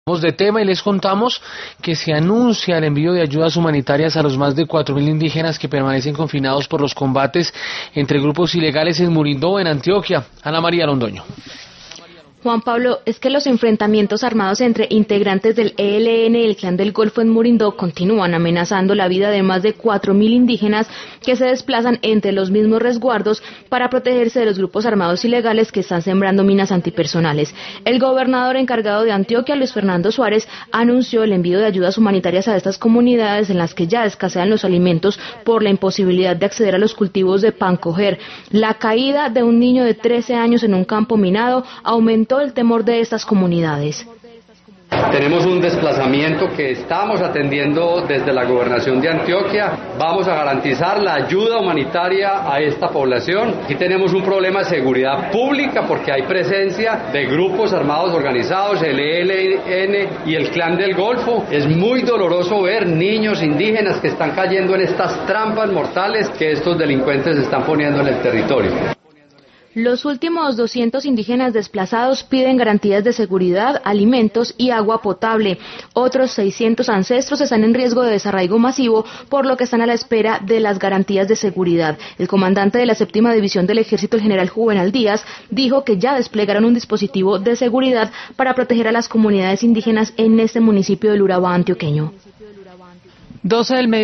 De tema y les contamos que se anuncia el envío de ayudas humanitarias a los más de 4.000 indígenas que permanecen confinados por los combates entre grupos ilegales en Murindó, en Antioquia. Ana María Londoño. Juan Pablo, es que los enfrentamientos armados entre integrantes del ELN y el Clan del Golfo en Murindó continúan amenazando la vida de más de 4.000 indígenas que se desplazan entre los mismos resguardos para protegerse de los grupos armados ilegales que están sembrando minas antipersonales. El gobernador encargado de Antioquia, Luis Fernando Suárez, anunció el envío de ayudas humanitarias a estas comunidades en las que ya escasean los alimentos por la imposibilidad de acceder a los cultivos de pan coger. La caída de un niño de 13 años en un campo minado aumentó el temor de estas comunidades. Tenemos un desplazamiento que estamos atendiendo desde la gobernación de Antioquia. Vamos a garantizar la ayuda humanitaria a esta población. Aquí tenemos un problema de seguridad pública porque hay presencia de grupos armados organizados, el ELN y el Clan del Golfo. Es muy doloroso ver niños indígenas que están cayendo en estas trampas mortales que estos delincuentes están poniendo en el territorio. Los últimos 200 indígenas desplazados piden garantías de seguridad, alimentos y agua potable. Otros 600 ancestros están en riesgo de desarraigo masivo, por lo que están a la espera de las garantías de seguridad. El comandante de la 7ª División del Ejército, el general Juvenal Díaz, dijo que ya desplegaron un dispositivo de seguridad para proteger a las comunidades indígenas en este municipio del Urabá antioqueño. 12 del mediodía.